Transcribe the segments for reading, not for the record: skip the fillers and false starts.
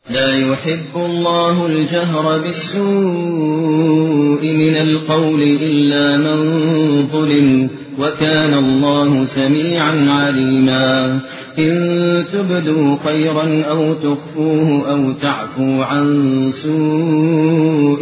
لا يحب الله الجهر بالسوء من القول إلا من ظلم وكان الله سميعا عليما إن تبدوا خيرا أو تخفوه أو تعفوا عن سوء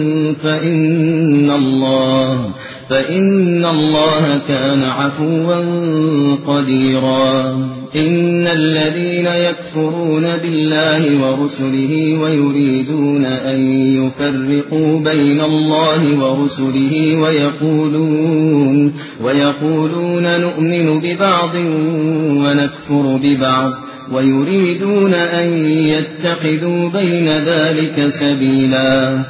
فإن الله كان عفوا قديرا إن الذين يكفرون بالله ورسله ويريدون أن يفرقوا بين الله ورسله ويقولون نؤمن ببعض ونكفر ببعض ويريدون أن يتخذوا بين ذلك سبيلا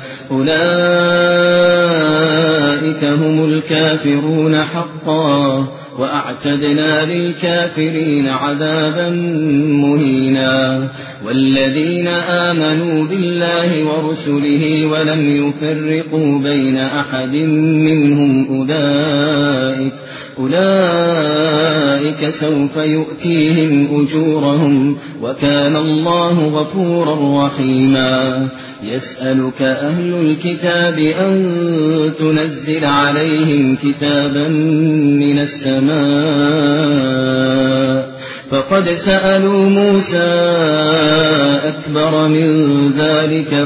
أولئك هم الكافرون حقا وأعتدنا للكافرين عذابا مهينا والذين آمنوا بالله ورسله ولم يفرقوا بين أحد منهم أولئك سوف يؤتيهم أجورهم وكان الله غفورا رحيما يسألك أهل الكتاب أن تنزل عليهم كتابا من السماء فقد سألوا موسى أكبر من ذلك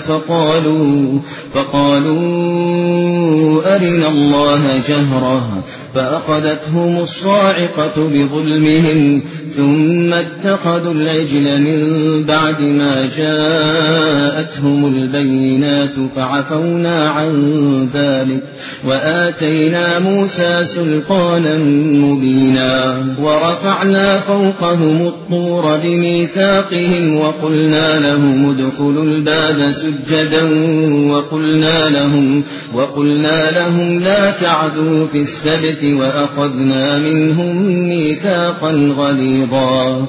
فقالوا أرنا الله جهرة فأخذتهم الصاعقة بظلمهم ثم اتخذوا العجل من بعد ما جاءتهم البينات فعفونا عن ذلك وآتينا موسى سلطانا مبينا ورفعنا فوقهم الطور بميثاقهم وقلنا لهم ادخلوا الباب سجدا وقلنا لهم لا تعدوا في السبت وأخذنا منهم ميثاقا غليظا